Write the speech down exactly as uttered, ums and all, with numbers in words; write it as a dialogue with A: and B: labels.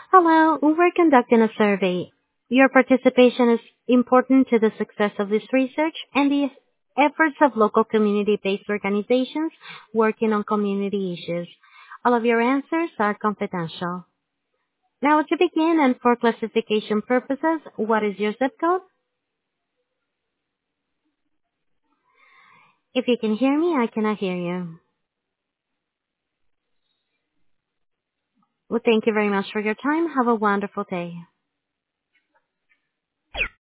A: Hello, we're conducting a survey. Your participation is important to the success of this research and the efforts of local community-based organizations working on community issues. All of your answers are confidential. Now to begin and for classification purposes, what is your zip code? If you can hear me, I cannot hear you. Well, thank you very much for your time. Have a wonderful day.